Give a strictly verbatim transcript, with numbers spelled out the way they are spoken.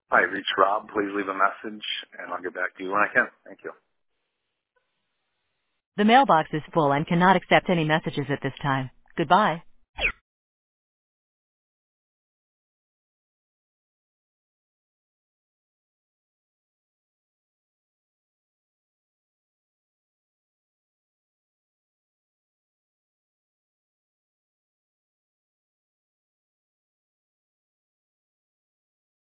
Hi, reach Rob. Please leave a message, and I'll get back to you when I can. Thank you. The mailbox is full and cannot accept any messages at this time. Goodbye.